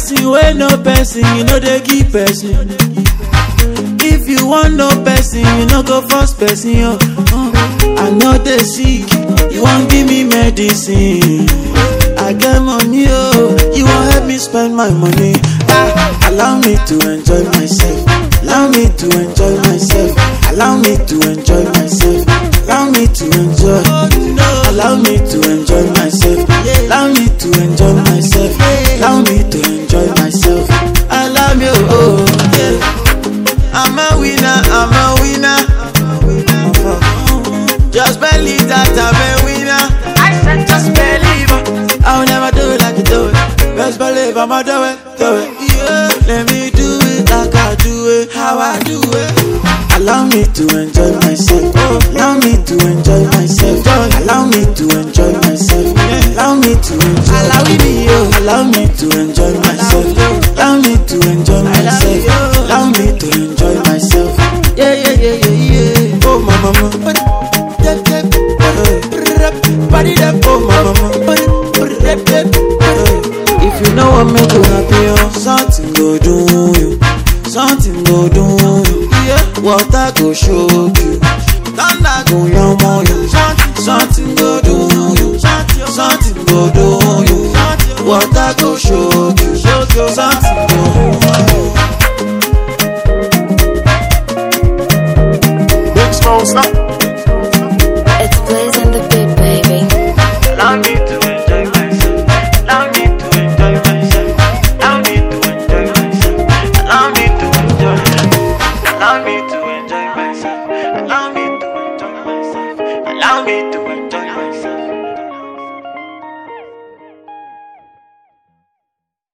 person wey no person, you know they give person. If you want no person, you no go force person, yo. I know they sick, you won't give me medicine. I get money, oh, you won't help me spend my money. Allow me to enjoy myself. Allow me to enjoy myself. Allow me to enjoy myself. Allow me to enjoy. Allow me to enjoy myself. Allow me to enjoy myself. Allow me to enjoy myself. I love you, oh yeah. I'm a winner, I'm a winner. Just believe that I'm a winner. I said just believe. I'll never do it like you do it. Best believe I'ma do it, do it. Yeah. Let me do it like I do it, how I do it. Allow me to enjoy myself. Allow me to enjoy myself. Allow me to enjoy myself. Allow me to enjoy. Allow me to enjoy myself. Allow me to enjoy myself. Allow me to enjoy myself. Yeah, yeah, yeah, yeah, yeah. Oh my mama. Body that oh my mama. If you know what make you happy, oh, something go do you. Something go do you. Yeah. Water go shock you. Thunder go yam on you. Something go do you. Something go do you. Water go shock you. Something go do you. Big Smoke, stop. It's blazing the beat, baby. Allow me to enjoy myself. Allow me to enjoy myself. Allow me to enjoy myself. Allow me to enjoy. Allow me to enjoy myself. Allow me to enjoy myself. Allow me to